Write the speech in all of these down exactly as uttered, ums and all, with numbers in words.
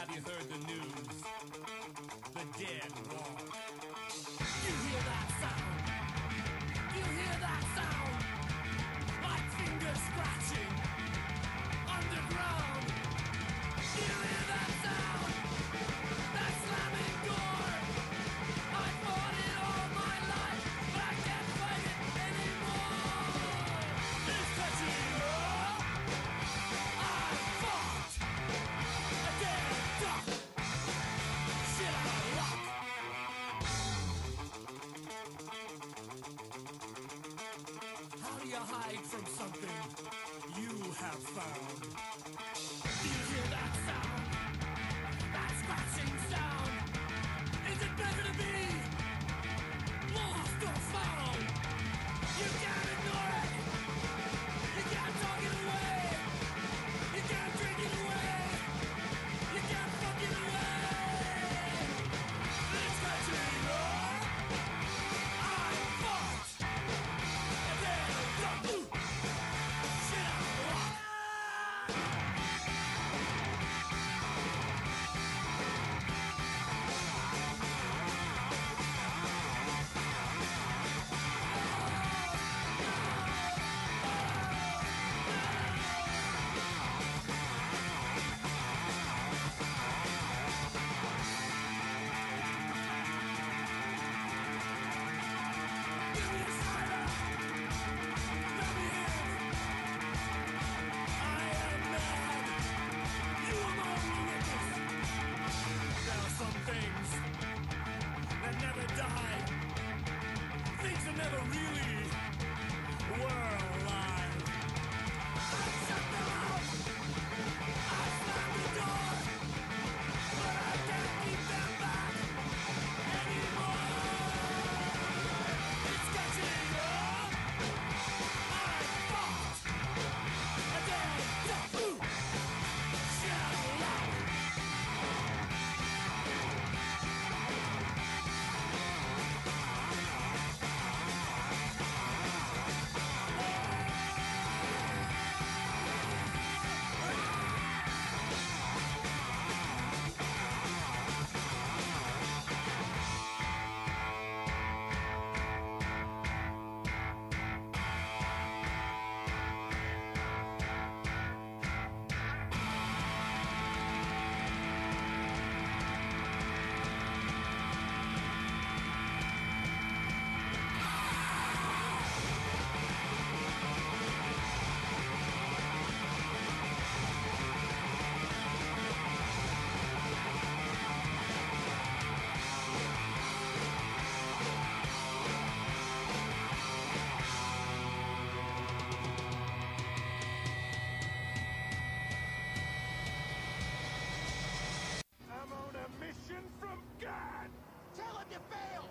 Have you heard the news? The dead walk. You hear that sound? You hear that sound? Like fingers scratching underground. You hear that sound? That slamming door. I fought it all my life, but I can't fight it anymore. It's catching up. I fought a dead duck. Shit out of luck. How do you hide from something you have found? Do you hear that sound? That scratching sound? Is it better to be lost or found? You can't ignore it. You can't talk it away. You can't drink it away. You can't fuck it away. It's catching up. I fought a dead duck. Shit out of luck. Give me a cider. Let me in. I am mad. You are my only witness. There are some things that never die. Things that never really were alive. I shut them out. I slammed the door. But I can't keep them back anymore. It's catching up. I fought a dead duck. Shit out of luck. I'm on a mission from God! Tell him you failed!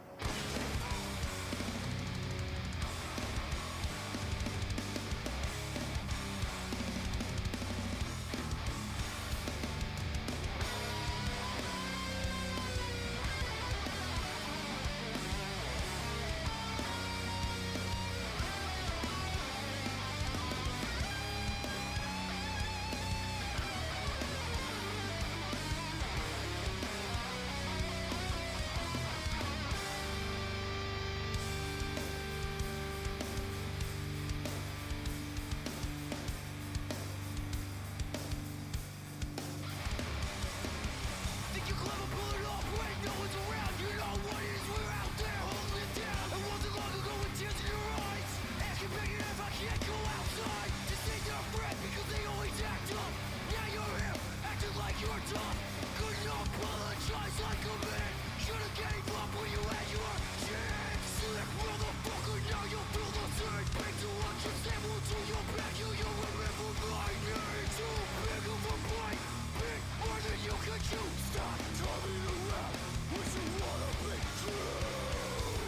Think you clever, pull it off when no one's around. You know what it is, we're out there holding it down. It wasn't long ago with tears in your eyes, asking begging if I can't go outside to see their friend because they always act up. Now you're here, acting like you're tough. Couldn't apologize like a man. Should've gave up when you had your chance. Slick motherfucker, now you'll feel the same. Back to what you said, will to your back. You, you remember my name. Too big of a bite, big more than you can chew. Stop driving around, what you wanna be true.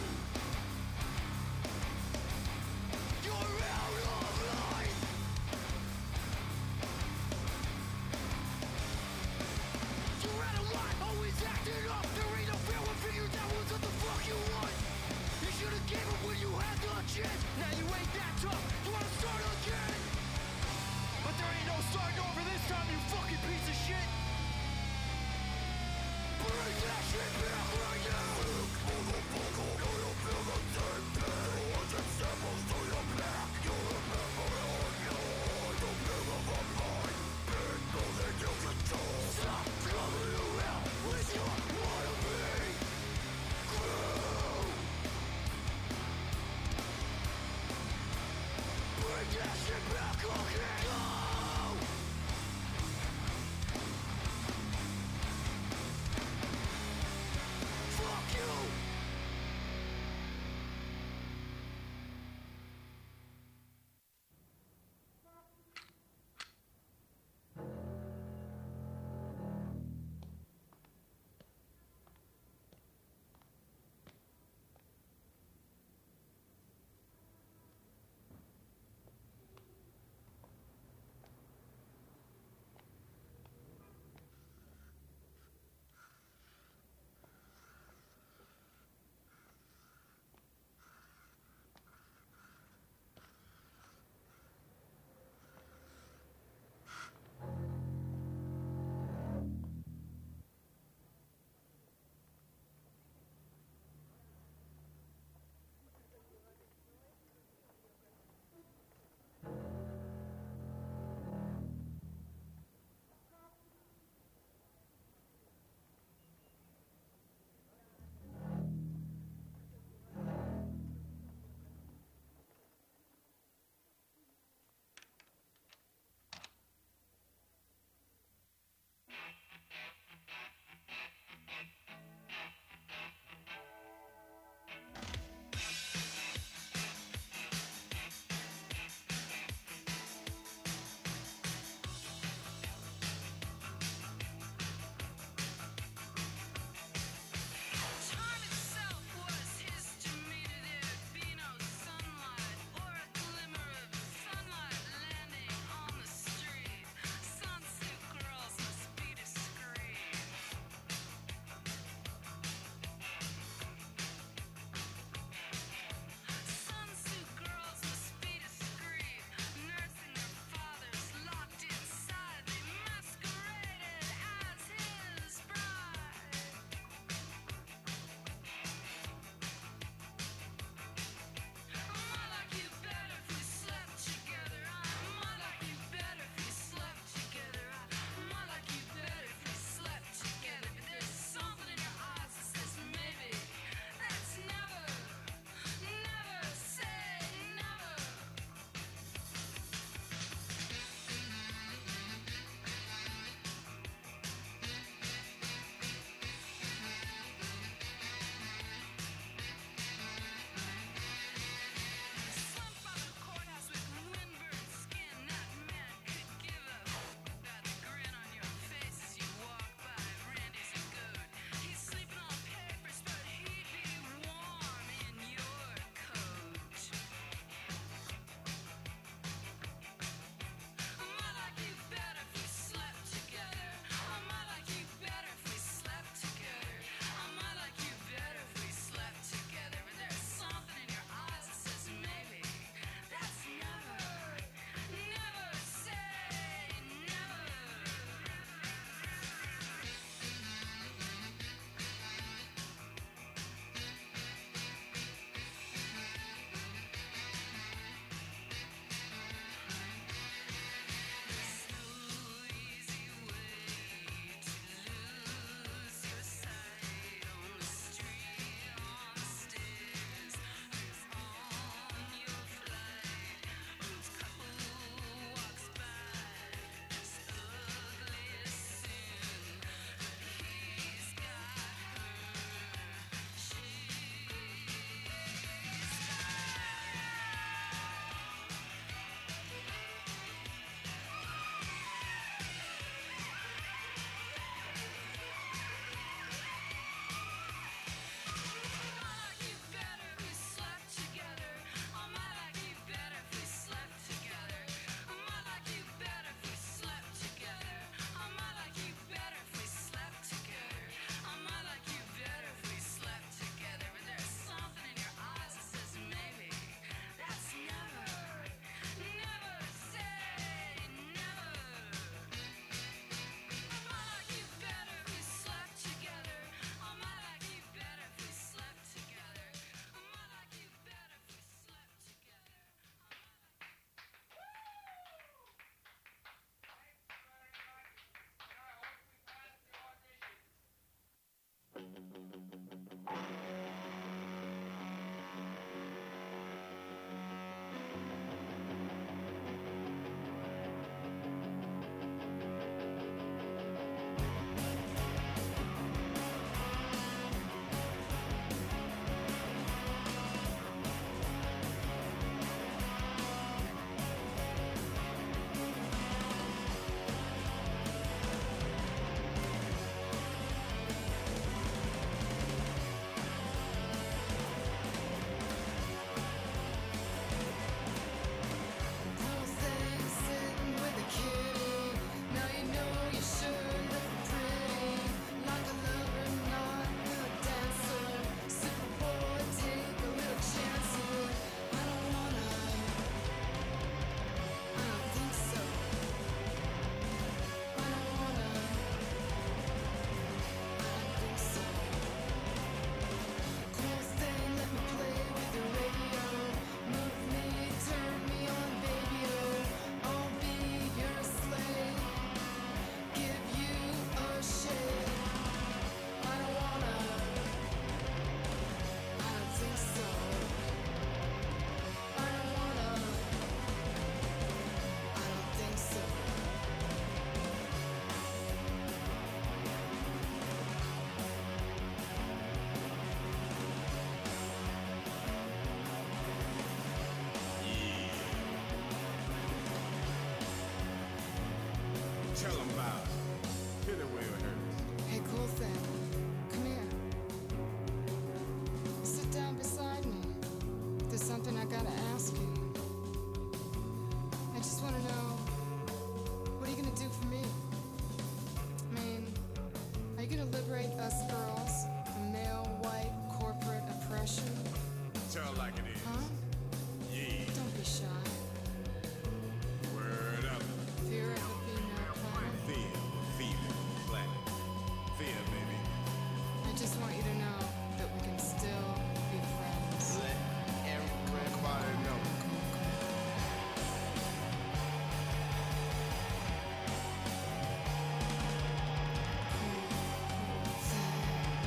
You're out of line. You're out of line, always acting up. There ain't no fair one figured out what the fuck you want. You should've gave up when you had the chance. Now you ain't that tough, you wanna start again. But there ain't no starting over this time, you to liberate us girls from male, white, corporate oppression? Tell like it is. Huh? Yeah. Don't be shy. Word up. Fear of the female planet? Fear, female, planet. Fear, baby. I just want you to know that we can still be friends. Let everybody know. Cool, cool,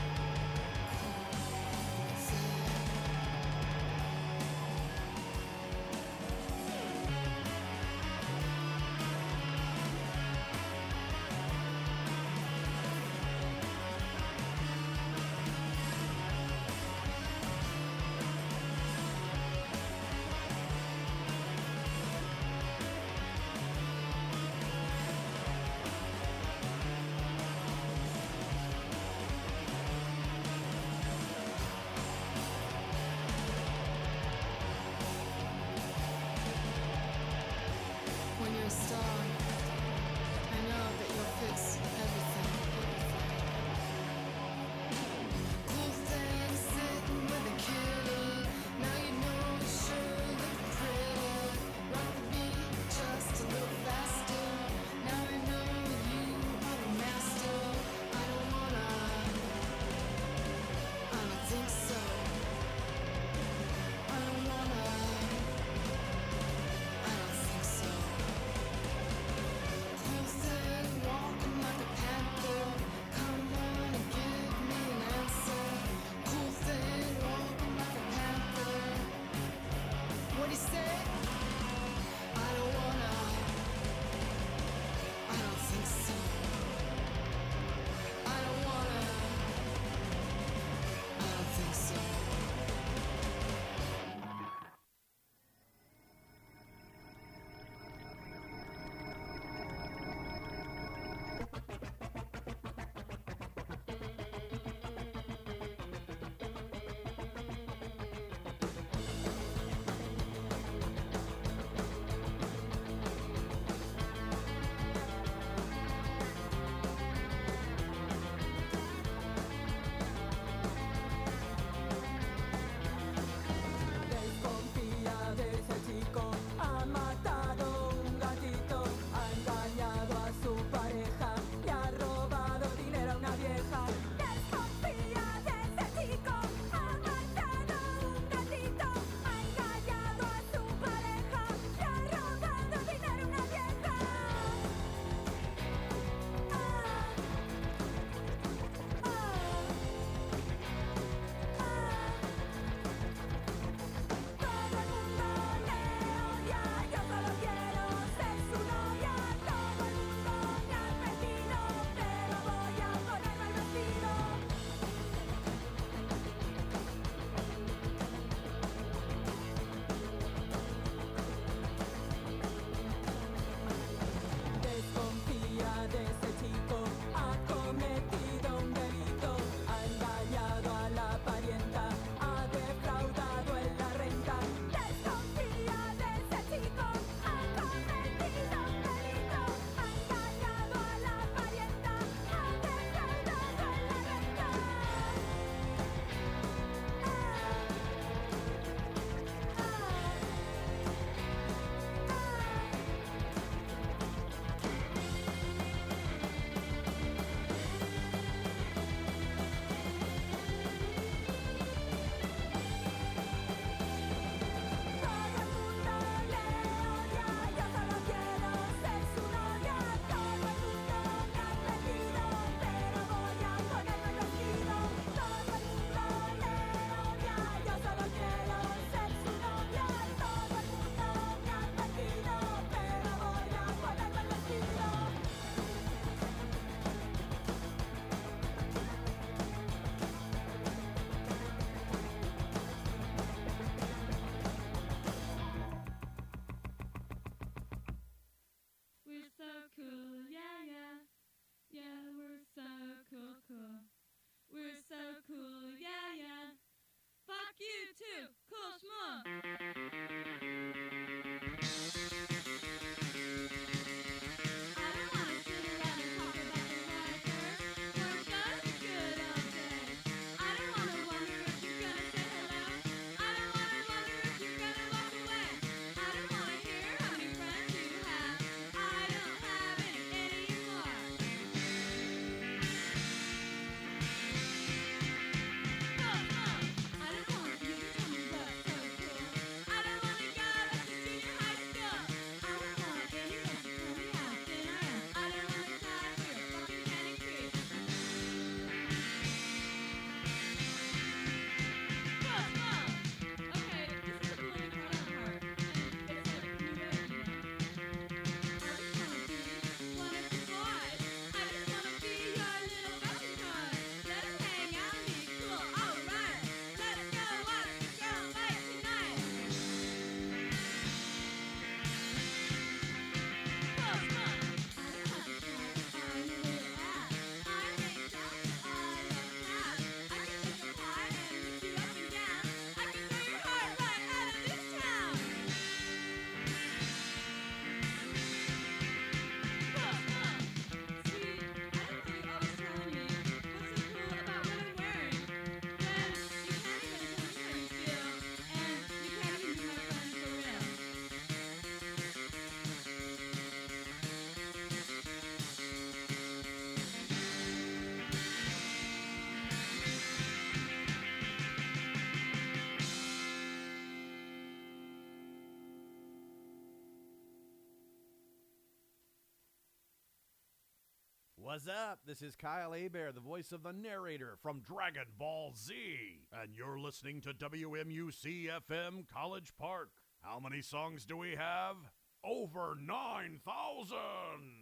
What's up? This is Kyle Hebert, the voice of the narrator from Dragon Ball Z. And you're listening to W M U C F M College Park. How many songs do we have? Over nine thousand!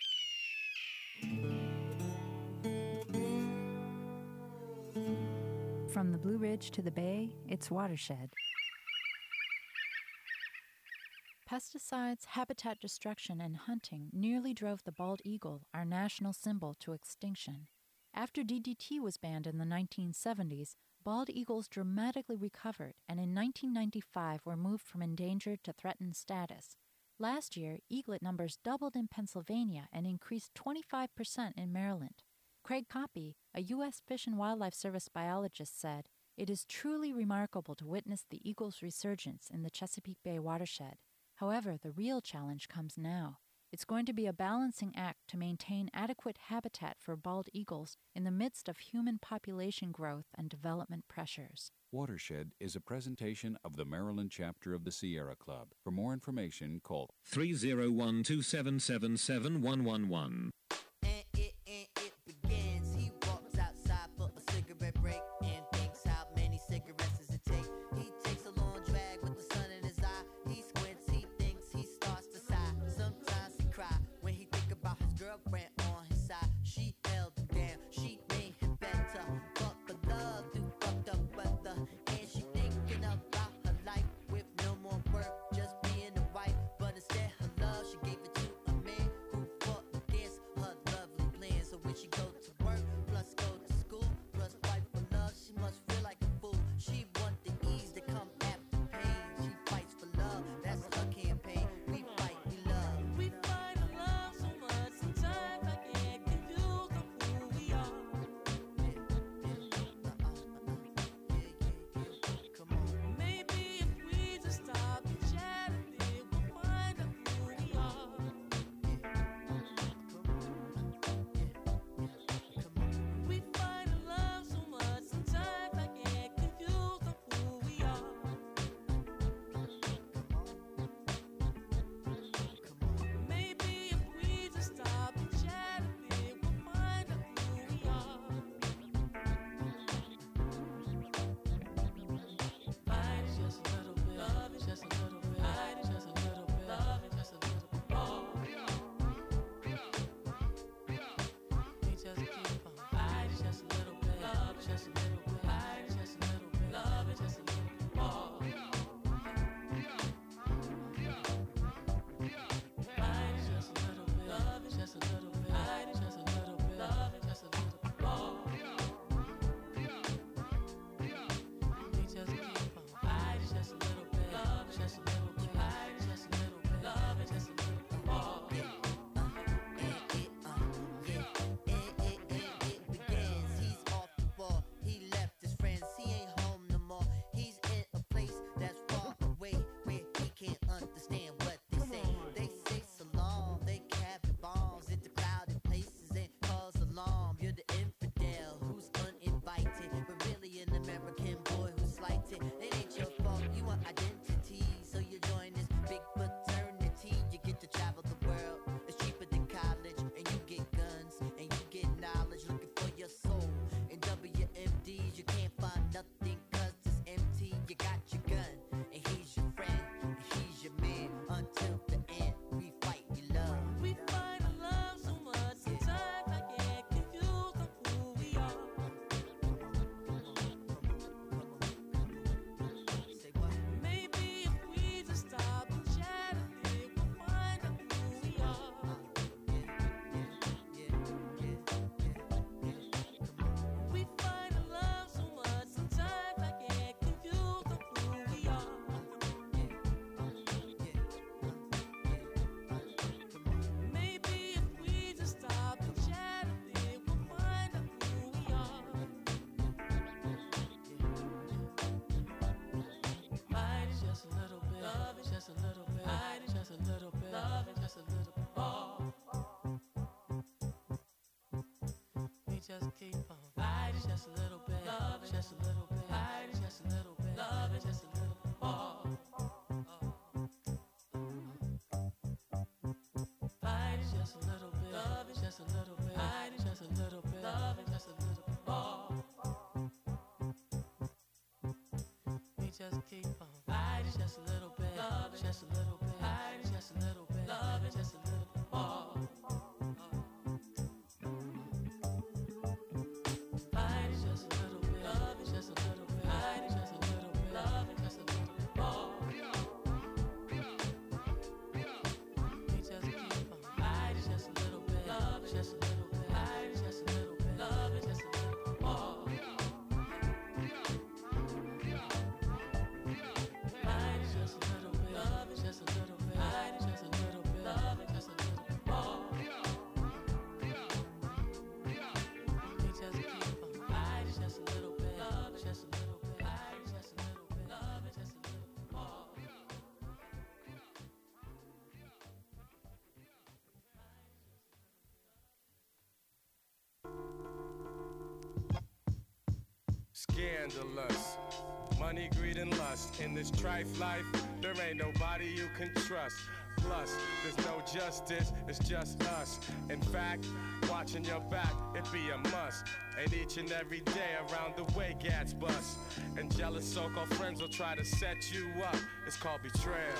From the Blue Ridge to the Bay, it's Watershed. Pesticides, habitat destruction, and hunting nearly drove the bald eagle, our national symbol, to extinction. After D D T was banned in the nineteen seventies, bald eagles dramatically recovered and in nineteen ninety-five were moved from endangered to threatened status. Last year, eaglet numbers doubled in Pennsylvania and increased twenty-five percent in Maryland. Craig Coppy, a U S Fish and Wildlife Service biologist, said, "It is truly remarkable to witness the eagle's resurgence in the Chesapeake Bay watershed. However, the real challenge comes now. It's going to be a balancing act to maintain adequate habitat for bald eagles in the midst of human population growth and development pressures." Watershed is a presentation of the Maryland chapter of the Sierra Club. For more information, call three oh one, two seven seven, seven one one one. And it, and it begins. He walks outside for a cigarette break and thinks how many cigarettes does it take. He takes a long drag with the sun in his eye. He squints, he thinks, he starts to sigh. Sometimes he cry when he think about his girlfriend on his side. She held him down, she made him better. But for love through fucked up weather, and she thinking about her life with no more work, just being a wife. But instead her love, she gave it to a man who fought against her lovely plans. So when she go to work, plus go to school, plus fight for love, she must feel like a fool. She want the ease to come after pain. She fights for love, that's her campaign. We fight, we love. We fight and love so much, sometimes I get confused of who we are. Come on. Maybe if we just stop and chat a bit, we'll find out who we are. We fight and love so much, sometimes I get confused of who we are. Maybe if we just stop and chat a bit, we'll find out who we are. Fight is just a little bit, love is just a little bit, fight is just a little bit, love is just a little bit more. We just keep on. Fight is just a little bit, love is just a little bit, fight is just a little bit, love is just a little bit more. Fight is just a little bit, love is just a little bit, fight is just a little bit, love is just a little bit more. We just keep on. Fight is just a little bit, love is just a little bit, fight is just a little bit, love is just a little bit more. He's off the ball. He left his friends. He ain't home no more. He's in a place that's far away where he can't understand what they say. They say so long. They carry bombs into crowded places and cause alarm. You're the infidel who's uninvited, but really an American boy who's slighted. It ain't your fault. You want identity, so you join this big fraternity. You get to travel the world. It's cheaper than college, and you get guns and you get knowledge. Looking for your soul in W M Ds. You can't find nothing 'cause it's empty. You got your gun, and he's your friend, and he's your man. Until the end, we fight, we love. We fight and love so much, sometimes I get confused of who we are. Say what? Maybe if we just stop and chat a bit, we'll find out who we are. We fight and love so much, sometimes I get confused of who we are. Maybe if we just stop and chat a bit, we'll find out who we are. Fight is just a little bit, love is just a little bit, fight is just a little bit, love is just a little bit more. We just keep on. Fight is just a little bit, love is just a little bit, fight is just a little bit, love is just a little bit more. Fight is just a little bit, love is just just a little bit. Hide it just a little bit. Love it just a little bit more. We just keep on. Hide it just a little bit. Love it just a little bit. Hide it just a little bit. Love it just a little bit more. Hide it just a little bit. Love it just a little bit. Hide it just a little bit. Love it just a little bit more. We just keep on. Hide it just a little bit. Love it just a little bit. Hide it just a little bit. Love it just a little bit more. Hide it just a little bit. Love it just a little bit. Hide it just a little bit. Love it just a little bit more. We just keep on. Hide it just a little bit. Love it just a little bit. Hide it just a little bit. Love it just a little bit more. Scandalous. Money, greed, and lust. In this trife life, there ain't nobody you can trust. Plus, there's no justice, it's just us. In fact, watching your back, it be a must. And each and every day around the way, gats bust. And jealous so-called friends will try to set you up. It's called betrayal.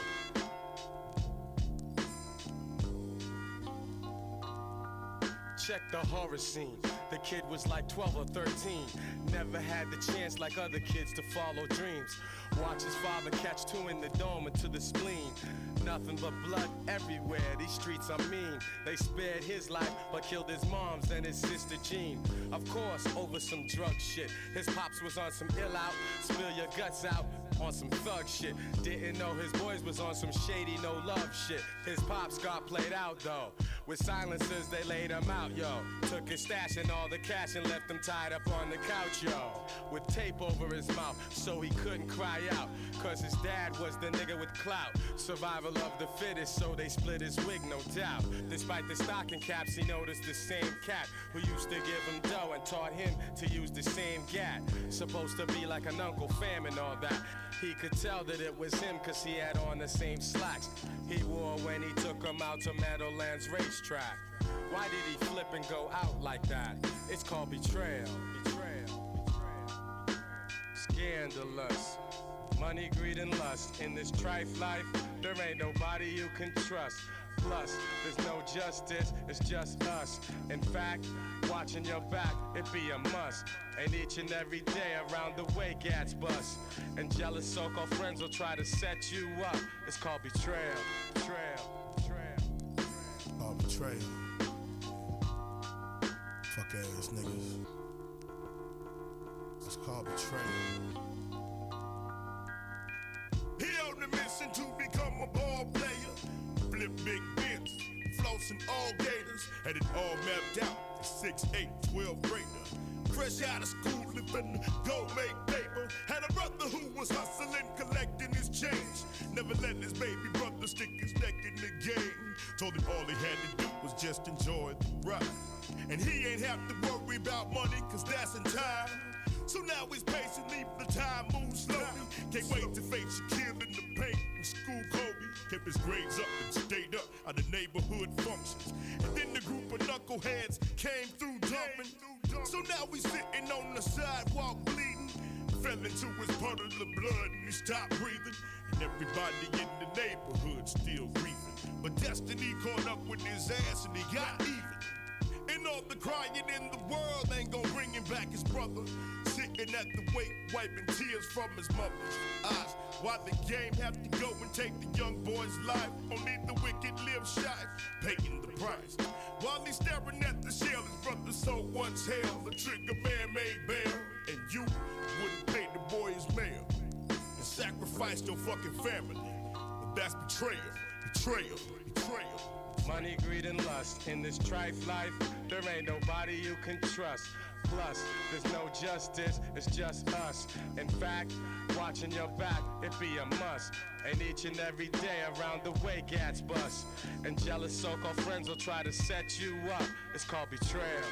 Check the horror scene. The kid was like twelve or thirteen. Never had the chance like other kids to follow dreams. Watch his father catch two in the dome and to the spleen. Nothing but blood everywhere. These streets are mean. They spared his life but killed his mom's and his sister Jean. Of course, over some drug shit. His pops was on some ill out, spill your guts out on some thug shit. Didn't know his boys was on some shady no love shit. His pops got played out though. With silencers they laid him out, yo. Took his stash and all the cash and left him tied up on the couch, yo. With tape over his mouth so he couldn't cry out. Cause his dad was the nigga with clout. Survival of the fittest, so they split his wig, no doubt. Despite the stocking caps, he noticed the same cat who used to give him dough and taught him to use the same gat. Supposed to be like an Uncle Fam and all that. He could tell that it was him cause he had on the same slacks he wore when he took him out to Meadowlands racetrack. Why did he flip and go out like that? It's called betrayal. Betrayal. Betrayal. Scandalous. Money, greed, and lust. In this trife life, there ain't nobody you can trust. Plus, there's no justice, it's just us. In fact, watching your back, it be a must. And each and every day around the way, gats bust. And jealous so-called friends will try to set you up. It's called betrayal. Betrayal. Betrayal. Oh, betrayal. Fuck ass niggas. It's called betrayal. He on the mission to become a ball player. Flip big bins, flossing all gators. Had it all mapped out. The six, eight, twelve grader. Fresh out of school, living go make paper. Had a brother who was hustling, collecting his change. Never let his baby brother stick his neck in the game. Told him all he had to do was just enjoy the ride. And he ain't have to worry about money, cause that's in time. So now he's patient, leave the time move slowly. Can't wait to face Shaquille in the paint and school Kobe. Kept his grades up and stayed up at the neighborhood functions. And then the group of knuckleheads came through jumping. So now he's sitting on the sidewalk bleeding. Fell into his puddle of blood and he stopped breathing. And everybody in the neighborhood still grieving. But destiny caught up with his ass and he got even. And all the crying in the world ain't gonna bring him back his brother. Sitting at the wake, wiping tears from his mother's eyes. Why the game have to go and take the young boy's life? Only the wicked live shy, paying the price. While he's staring at the shell his brother so once held. The trigger man made bail, and you wouldn't pay the boy his mail. And sacrificed your fucking family. But that's betrayal, betrayal, betrayal. Money, greed, and lust. In this trife life, there ain't nobody you can trust. Plus, there's no justice, it's just us. In fact, watching your back, it be a must. And each and every day around the way, gats bust. And jealous so-called friends will try to set you up. It's called betrayal.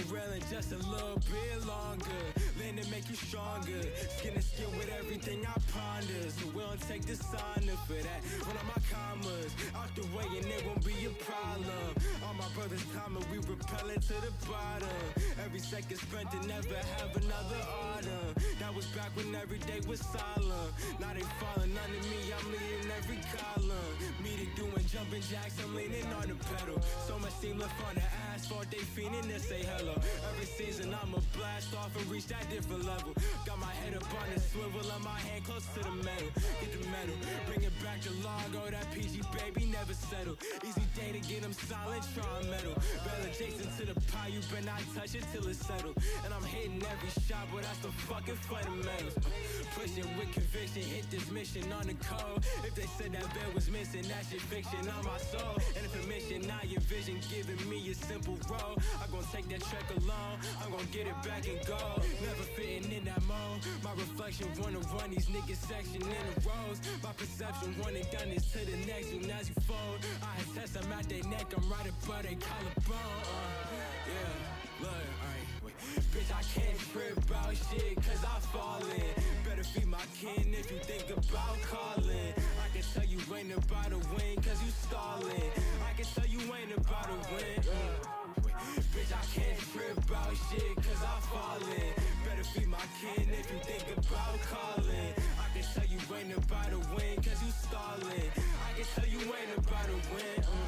railing just a little bit longer. Lean to make you stronger. Skin to skin with everything I ponder. So we don't take dishonor for that. One of my commas out the way and it won't be a problem. All my brothers timing, we repelling to the bottom. Every second spent to never have another autumn. That was back when every day was solemn. Now they falling under me, I'm leading every column. Me to doing jumping jacks, I'm leaning on the pedal. So much steam left on the asphalt, they fiending to say hello. Every season I'ma blast off and reach that different level. Got my head up on the swivel and my hand close to the metal. Get the metal, bring it back to Largo, that P G baby never settle. Easy day to get them silent, try metal. Bell adjacent to the pie, you better not touch it till it's settled. And I'm hitting every shot, but that's the fucking fundamentals. Pushing with conviction, hit this mission on the code. If they said that bell was missing, that shit fiction on my soul. And if a mission, now your vision giving me a simple role. I'm gonna take that track alone, I'm gonna get it back and go. Never fitting in that mode. My reflection wanna run these niggas section in the rows. My perception wanna done this to the next one as you fold. I test, I'm at their neck, I'm right above their collarbone. Uh, yeah, look, alright, wait. Bitch, I can't trip about shit, cause I fall in. Better feed my kin if you think about calling. I can tell you ain't about a win, cause you stalling. I can tell you ain't about a win. Uh, wait. Bitch, I can't trip about shit, cause I fall in. Better feed my kin if you think about calling. I can tell you ain't about a win, cause you stalling. I can tell you ain't about a win. Uh.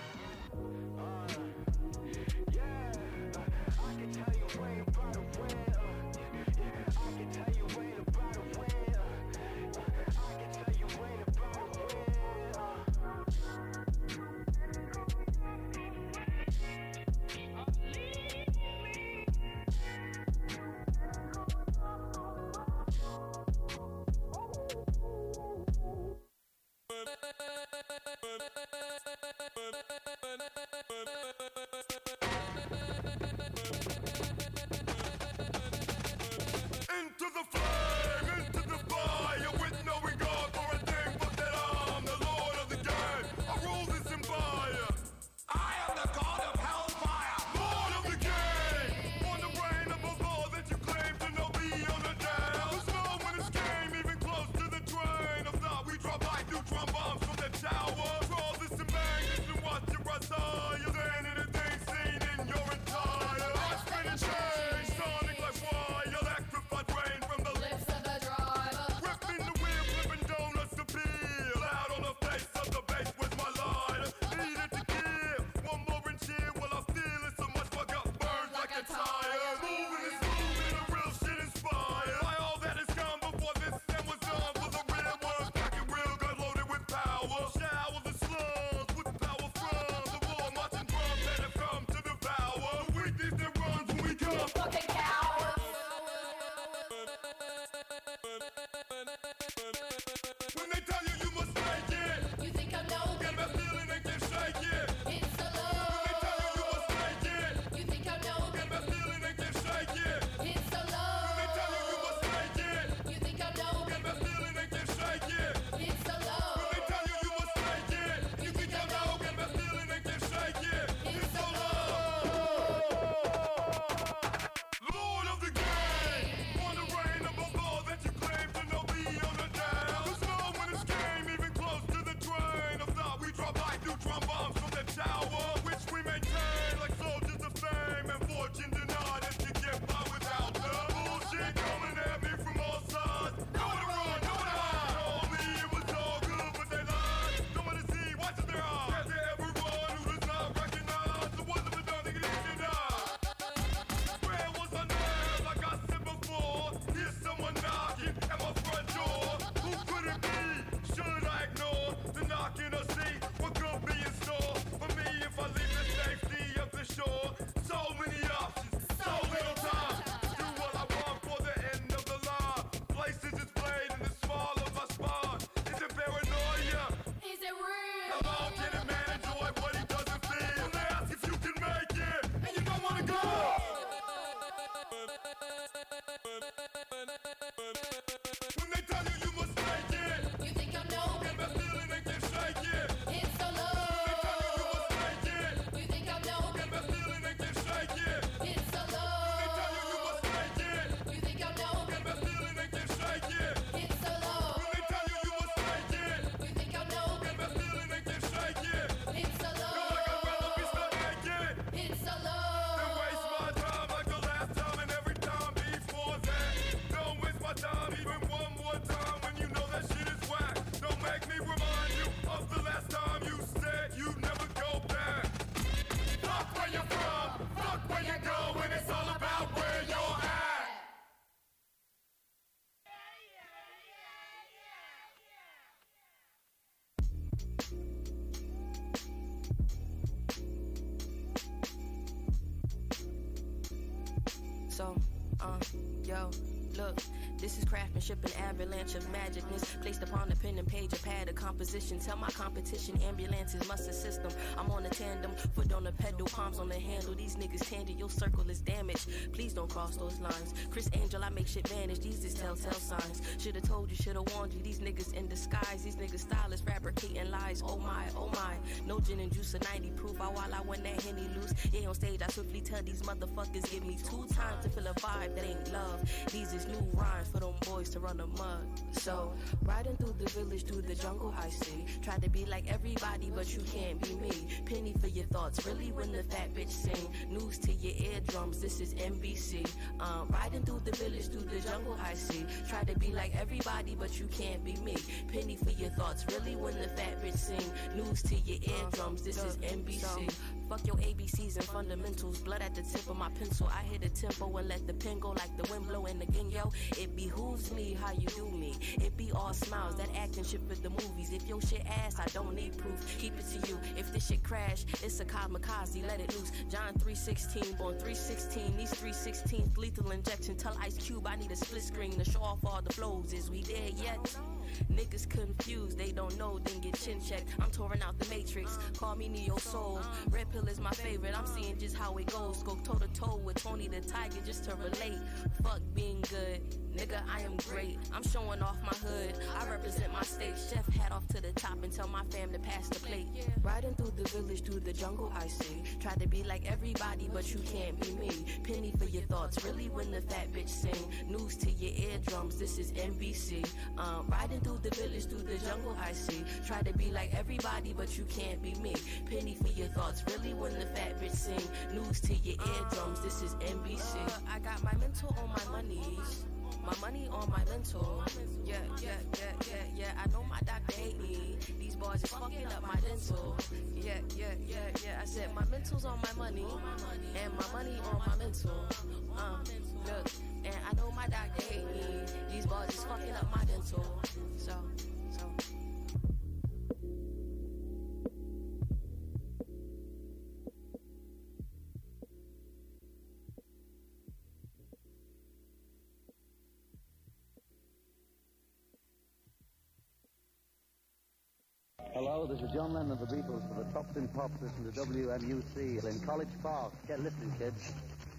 Into the flame, into the fire, with no regard for a thing but that I'm the lord of the game. I rule this empire. I am the god of hellfire, lord of the game. On the reign of a law that you claim to know beyond a doubt. There's no one escape, even close to the train of thought. We drop by neutron bombs from the tower. Draw this and bang this and watch your retire. Then anything seen in your entire life spin and change, sonic like wire. Electrified rain from the lips of the driver. Ripping the wheel, flipping donuts to peel. Loud on the face of the bass with my lighter. Needed to kill. One more and cheer while I feel it so much fuck up burns like a tire. Moving is moving, the real shit inspired. By all that has come before this and was done for the real ones. Back and real gun loaded with power. Shower the slums with power from the war marching drums that have come to devour. The weakness that runs when we come. Fucking cowards. When they tell you you must make it, you think I know? Get my feeling and can shake it. It's the love. When they tell you you must make it, you think I know? Get my feeling and can shake it. It's the love. When they tell you you must make it, you think I know? Get my feeling and can shake it. It's the love. When they tell you you must make it, you think I know? Get my feeling and can shake it. It's the love. Lord of the game, on the reign of a law that you claim to know beyond a doubt. There's no one escape, even close to the train of thought. We drop by neutron bombs from the tower, which we maintain like soldiers of fame and fortune denied if you get by without the bullshit coming at me from all sides. No one to run, no one to hide. Told me it was all good, but they lied. No one to see, watching their eyes. Scared to everyone who does not recognize the ones that have done thinking it should die. Where was I now? Like I said before, here's someone knocking at my front door. Who could it be? Should I ignore the knocking or see what could be in store for me if I look, this is craftsmanship, an avalanche of magicness placed upon the pen and page, a pad of composition. Tell my competition, ambulances must assist them. I'm on a tandem, foot on the pedal, palms on the handle. These niggas tangent, your circle is damaged. Please don't cross those lines. Chris Angel, I make shit vanish. These is telltale signs. Should've told you, should've warned you. These niggas in disguise. These niggas stylists fabricating lies. Oh my, oh my. No gin and juice, a ninety proof. I while I when that Henny loose. Yeah, on stage, I swiftly tell these motherfuckers, give me two times to feel a vibe that ain't love. These is new rhymes for them boys to run amok. So, riding through the village, through the jungle, I see. Try to be like everybody, but you can't be me. Penny for your thoughts, really when the fat bitch sing. News to your eardrums, this is N B C. Um, riding through the village, through the jungle, I see. Try to be like everybody, but you can't be me. Penny for your thoughts, really when the fat bitch sing. News to your eardrums, this is N B C. Fuck your A B Cs and fundamentals. Blood at the tip of my pencil. I hit a tempo and let the pen go like the wind blowing again, yo. It behooves me how you do me. It be all smiles, that acting shit for the movies. If your shit ass, I don't need proof. Keep it to you. If this shit crash, it's a kamikaze. Let it loose. John three sixteen, born three sixteen. These three sixteenth lethal injection. Tell Ice Cube I need a split screen to show off all the flows. Is we there yet? Niggas confused, they don't know, then get chin checked. I'm touring out the Matrix, call me Neo Soul. Red Pill is my favorite, I'm seeing just how it goes. Go toe to toe with Tony the Tiger just to relate. Fuck being good, nigga, I am great. I'm showing off my hood, I represent my state. Chef hat off to the top and tell my fam to pass the plate. Riding through the village, through the jungle, I see. Try to be like everybody, but you can't be me. Penny for your thoughts, really when the fat bitch sing. News to your eardrums, this is N B C. Um, riding through the village, through the jungle, I see. Try to be like everybody, but you can't be me. Penny for your thoughts, really when the fat bitch sing. News to your eardrums, this is N B C. Uh, I got my mental on my monies. My money on my mental. Yeah, yeah, yeah, yeah, yeah. I know my doctor hate me. These boys is fucking up my dental. Yeah, yeah, yeah, yeah. I said my mental's on my money. And my money on my mental. Uh, look, and I know my doctor hate me. These boys is fucking up my dental. So, so. Hello, this is John Lennon of the Beatles for the Tops in Pop. Listen to W M U C in College Park. Get listening, kids.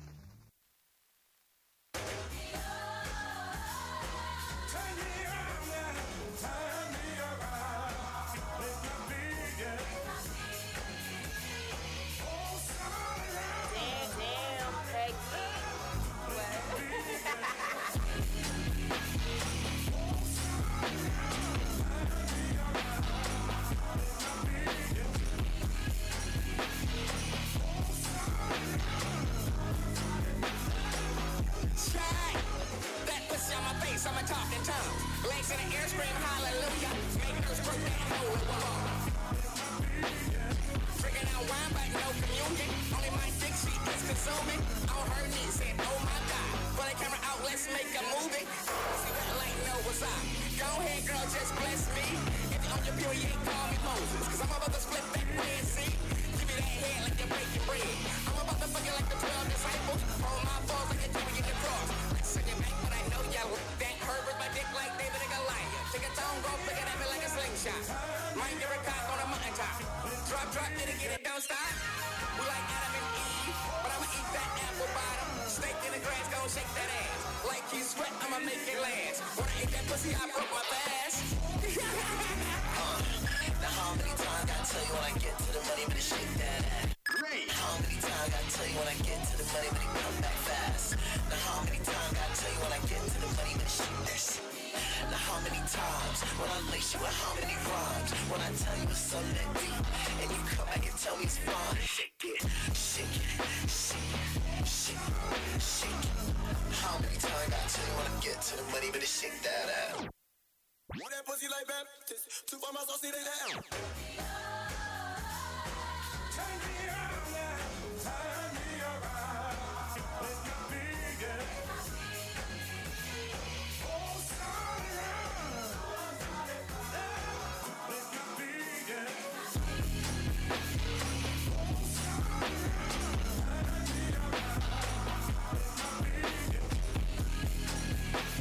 I'm a talking tongue. Legs in the air, scream hallelujah. Making us break that hole in wall. Freaking out wine, but no communion. Only my dick sheet is consuming. On her knees, said, oh my God. Pull the camera out, let's make a movie. See that light, know what's up. Go ahead, girl, just bless me. If you're on your period, call me Moses. Cause I'm about to split that Red Sea. Give me that head like you're breaking bread. I'm about to fuck you like the twelve disciples. On my balls like a Jimmy in the cross. Send it back, but I know y'all that hurt with my dick like David and Goliath. Take a tone, go pick it at me like a slingshot. Might give a cock on a mountaintop. Drop, drop, did it get it, don't stop. We like Adam and Eve, but I'ma eat that apple bottom. Steak in the grass, gon' shake that ass. Like you sweat, I'ma make it last. When I eat that pussy, I broke my fast. uh, now how many times I tell you when I get to the money, but it shake that ass. Great. How many times I tell you when I get to the money, but it come back fast. Now how many times I tell you when I get to the money, but it shake that shit. Now how many times when I lace you with how many rhymes? When I tell you it's something that deep, and you come back and tell me it's fine. Shake it, shake it, shake it, shake it, shake it. How many times I tell you when I get to the money, but it shake that ass. Want that pussy like Baptist? Two for my sauce, see that down. Turn me around now, turn me around. Let me be, yeah. Oh, turn around. Let me be, yeah. Oh, turn around. Turn me around. Let me be, yeah.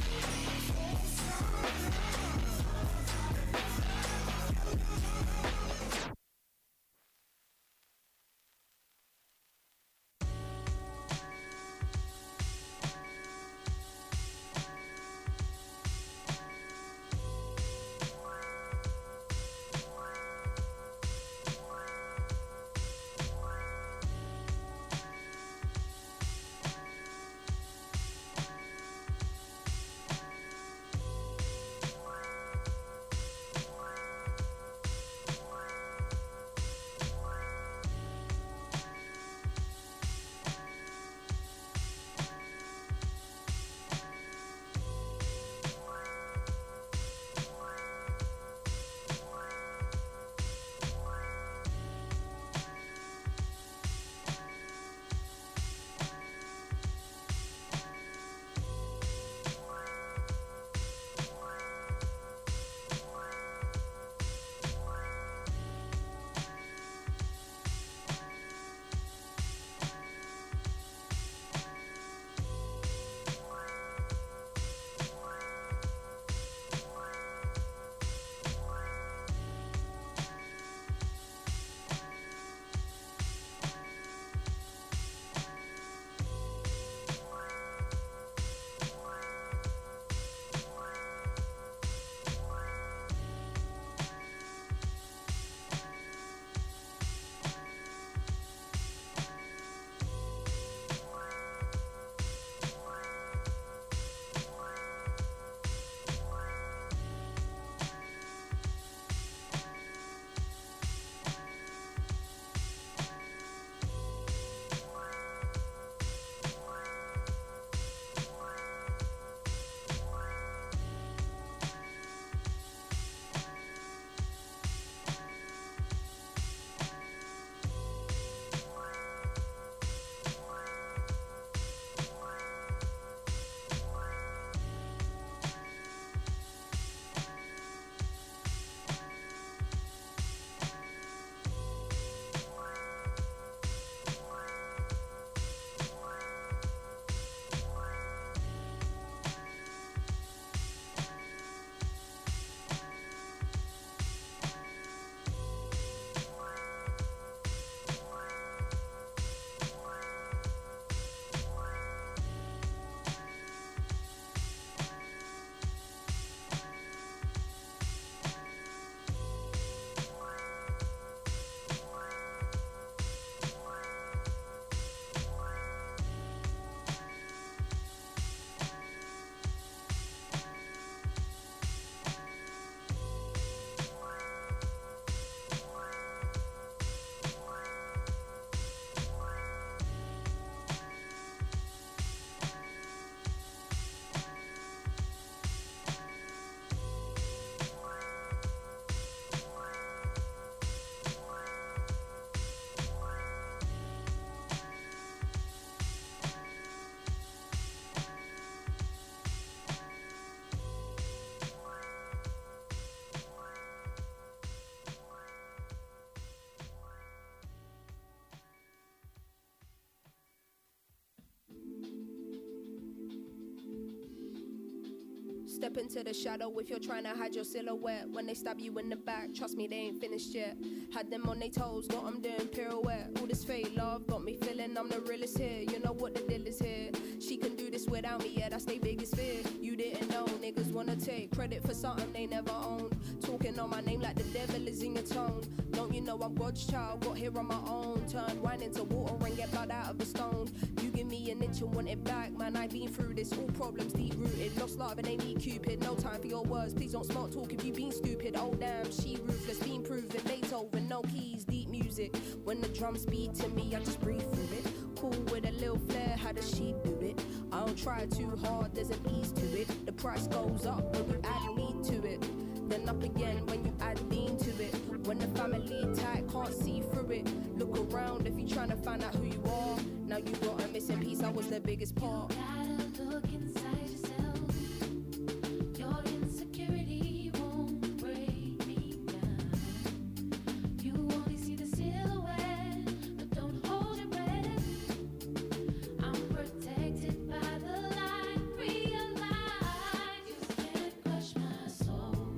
Step into the shadow if you're trying to hide your silhouette. When they stab you in the back, trust me, they ain't finished yet. Had them on their toes, got them doing pirouette. All this fake love got me feeling I'm the realest here. You know what the deal is here. She can do this without me, yeah, that's their biggest fear. You didn't know, niggas wanna take credit for something they never owned. Talking on my name like the devil is in your tone. Don't you know I'm God's child, got here on my own. Turn wine into water and get blood out of a stone. You give me an inch and want it back, man, I've been through this. All problems deep rooted, lost love and they need Cupid. No time for your words, please don't smart talk if you been stupid. Oh damn, she ruthless, been proven. Beethoven, no keys, deep music. When the drums beat to me, I just breathe through it. Cool with a little flair, how does she do it? I don't try too hard, there's an ease to it. The price goes up when you add me to it. Then up again when you add lean to it. When the family tight, can't see through it. Look around if you're trying to find out who you are. Now you got a missing piece, I was the biggest part. Gotta look inside yourself. Your insecurity won't break me down. You only see the silhouette, but don't hold your breath. I'm protected by the light. Realize you can't crush my soul.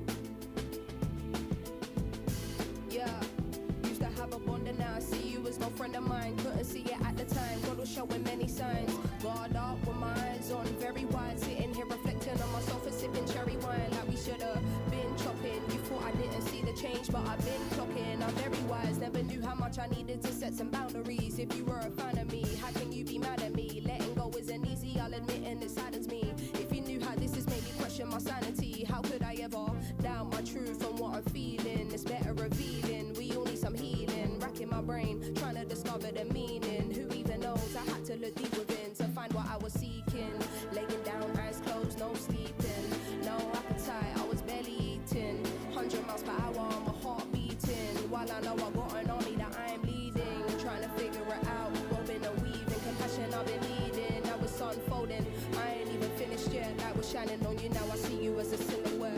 Yeah, used to have a bond and now I see you as no friend of mine. Couldn't see it at the time, God was showing many signs. Guard up with my eyes on, very wide. Sitting here reflecting on my sofa, sipping cherry wine like we should have been chopping. You thought I didn't see the change, but I've been clocking. I'm very wise, never knew how much I needed to set some boundaries. If you were a fan of me, how can you be mad at me? Letting go isn't easy, I'll admit, and it saddens me. If you knew how this has made me question my sanity, how could I ever doubt my truth and what I'm feeling? It's better revealing, we all need some healing. Racking my brain, trying to discover the meaning. Who even knows? I had to look deep within to find what I was seeking. Laying down, eyes closed, no sleeping, no appetite, I was barely eating. Hundred miles per hour, my heart beating. While I know I got an army that I am leading, trying to figure it out, woven and weaving. Compassion I've been needing, now it's unfolding. I ain't even finished yet, light was shining on you. Now I see you as a silhouette.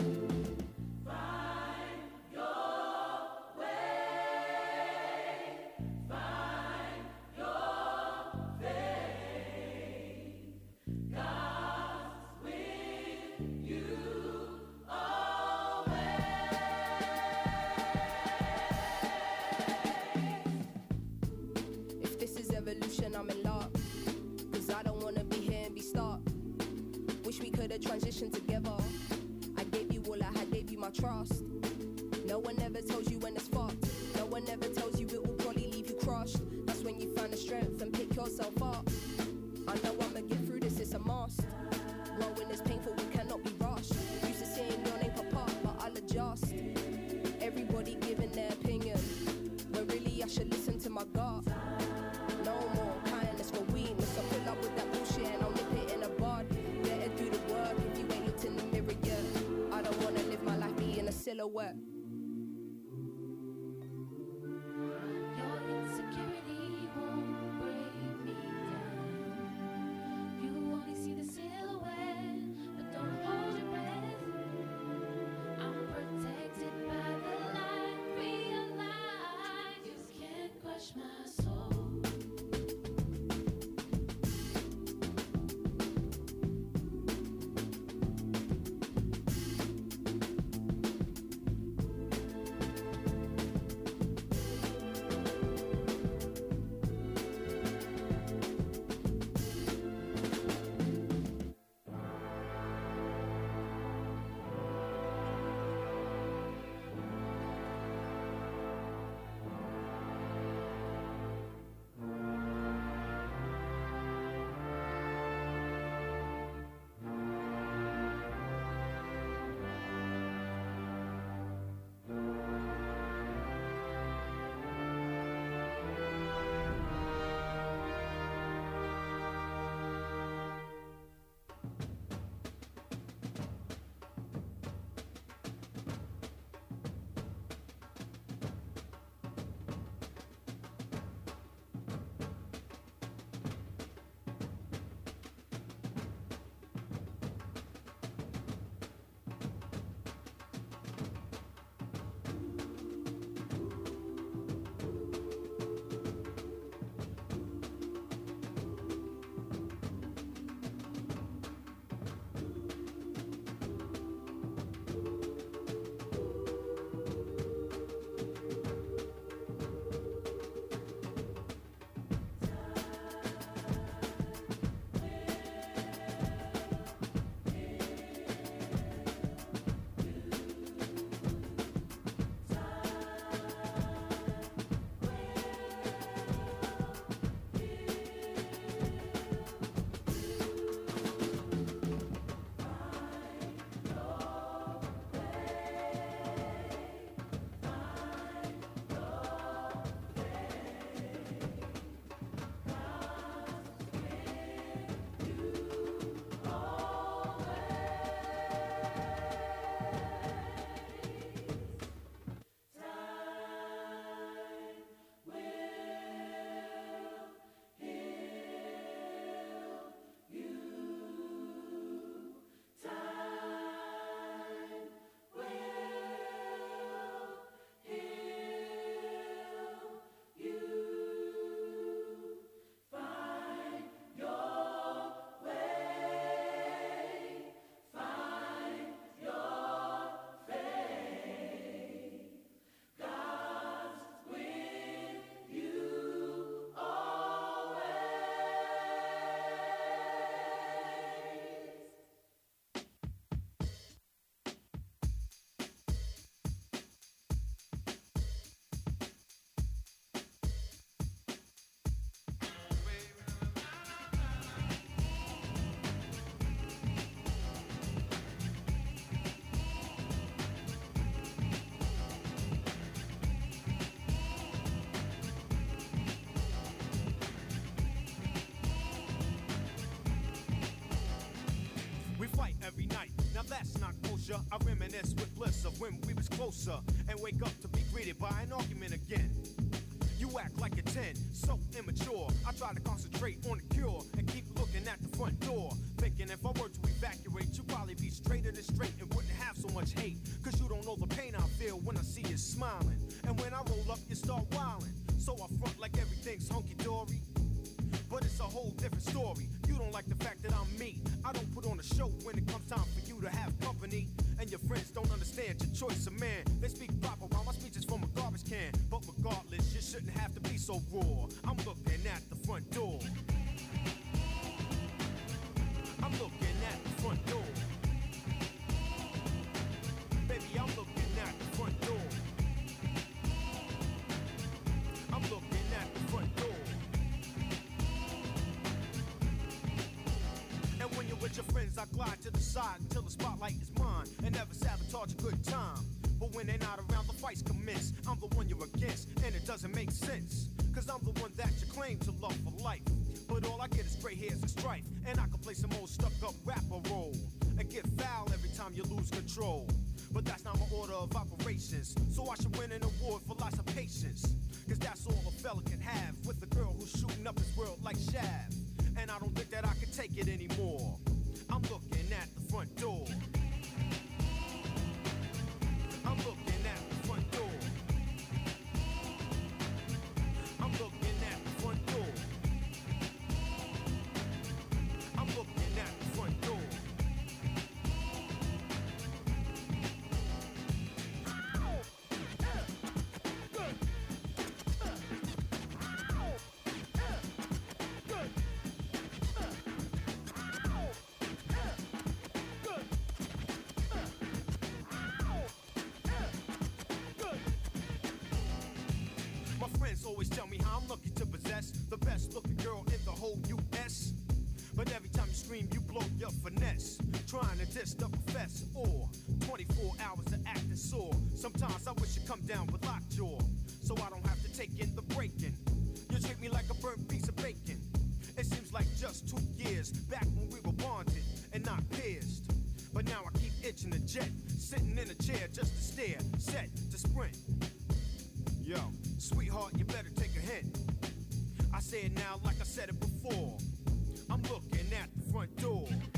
I'm in luck, cause I don't wanna be here and be stuck. Wish we could've transitioned together. I gave you all I had, gave you my trust. No one ever tells you when it's fucked. No one ever tells you it will probably leave you crushed. That's when you find the strength and pick yourself up. I know I'ma get through this, it's a must. Growing is painful, we cannot be rushed. Used to seeing your name pop up, but I'll adjust. Everybody giving their opinion, when really I should listen to my gut. No more kindness for weakness. So pull up with that bullshit and I'll nip it in a bud. Better do the work if you ain't looked in the mirror yet. I don't wanna live my life being a silhouette. Your insecurity won't break me down. You only see the silhouette, but don't hold your breath. I'm protected by the light. Realize you can't crush my soul. closure, I reminisce with bliss of when we was closer, and wake up to be greeted by an argument again. You act like a ten, so immature. I try to concentrate on the cure and keep looking at the front door, thinking if I were to evacuate, you'd probably be straighter than straight and wouldn't have so much hate. Cause you don't know the pain I feel when I see you smiling, and when I roll up, you start wilding. So I front like everything's hunky-dory, but it's a whole different story. You don't like the fact that I'm me. I don't put on a show when it comes time for you to have company, and your friends don't understand your choice of man. They speak proper while my speech is from a garbage can. But regardless, you shouldn't have to be so raw. I'm looking at the front door. I'm looking at the front door. Baby, I'm looking at the front door. I'm looking at the front door. And when you're with your friends, I glide to the side until the spotlight is mine, and never sabotage a good time. But when they're not around, the fights commence. I'm the one you're against, and it doesn't make sense. Cause I'm the one that you claim to love for life. But all I get is gray hairs and strife, and I can play some old stuck-up rapper role and get foul every time you lose control. But that's not my order of operations, so I should win an award for lots of patience. Cause that's all a fella can have with a girl who's shooting up his world like Shav. And I don't think that I can take it anymore. I'm looking at the front door. I'm looking at the front door. I'm looking at the front door. I'm looking at the front door. Always tell me how I'm lucky to possess the best looking girl in the whole U S But every time you scream, you blow your finesse, trying to diss the professor, or twenty-four hours of acting sore. Sometimes I wish you'd come down with lockjaw, so I don't have to take in the breaking. You treat me like a burnt piece of bacon. It seems like just two years back when we were bonded and not pierced. But now I keep itching the jet, sitting in a chair just to stare, set to sprint. Yo, sweetheart, you better take a hint. I say it now like I said it before. I'm looking at the front door.